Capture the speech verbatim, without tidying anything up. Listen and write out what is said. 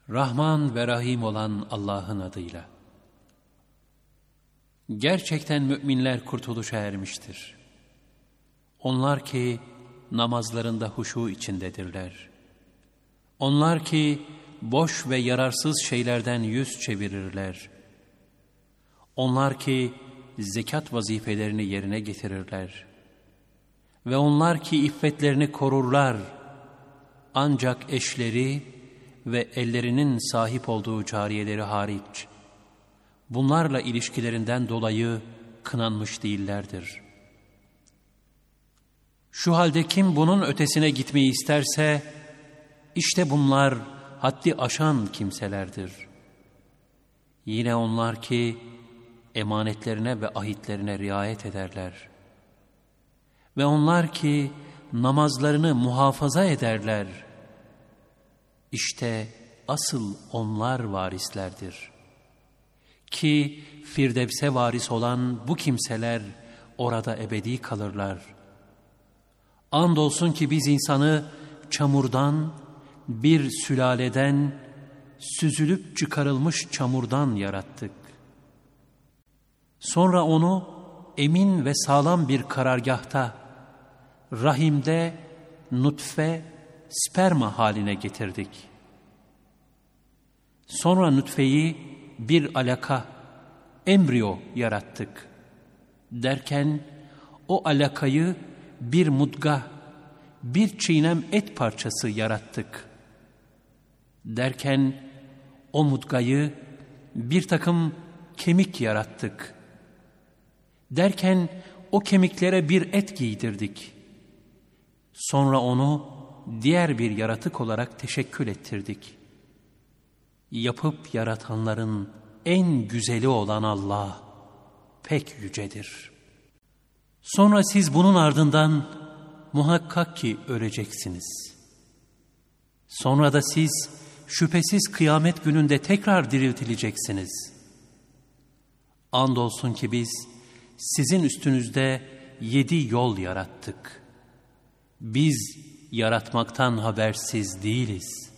Rahman ve Rahim olan Allah'ın adıyla. Gerçekten müminler kurtuluşa ermiştir. Onlar ki namazlarında huşu içindedirler. Onlar ki boş ve yararsız şeylerden yüz çevirirler. Onlar ki zekat vazifelerini yerine getirirler. Ve onlar ki iffetlerini korurlar. Ancak eşleri ve ellerinin sahip olduğu cariyeleri hariç, bunlarla ilişkilerinden dolayı kınanmış değillerdir. Şu halde kim bunun ötesine gitmeyi isterse, işte bunlar haddi aşan kimselerdir. Yine onlar ki emanetlerine ve ahitlerine riayet ederler. Ve onlar ki namazlarını muhafaza ederler. İşte asıl onlar varislerdir. Ki Firdevs'e varis olan bu kimseler orada ebedi kalırlar. Andolsun ki biz insanı çamurdan, bir sülaleden, süzülüp çıkarılmış çamurdan yarattık. Sonra onu emin ve sağlam bir karargahta, rahimde nutfe, sperma haline getirdik. Sonra nutfeyi bir alaka, embriyo yarattık. Derken o alakayı bir mudga, bir çiğnem et parçası yarattık. Derken o mudgayı bir takım kemik yarattık. Derken o kemiklere bir et giydirdik. Sonra onu diğer bir yaratık olarak teşekkül ettirdik. Yapıp yaratanların en güzeli olan Allah pek yücedir. Sonra siz bunun ardından muhakkak ki öleceksiniz. Sonra da siz şüphesiz kıyamet gününde tekrar diriltileceksiniz. Andolsun ki biz sizin üstünüzde yedi yol yarattık. Biz yaratmaktan habersiz değiliz.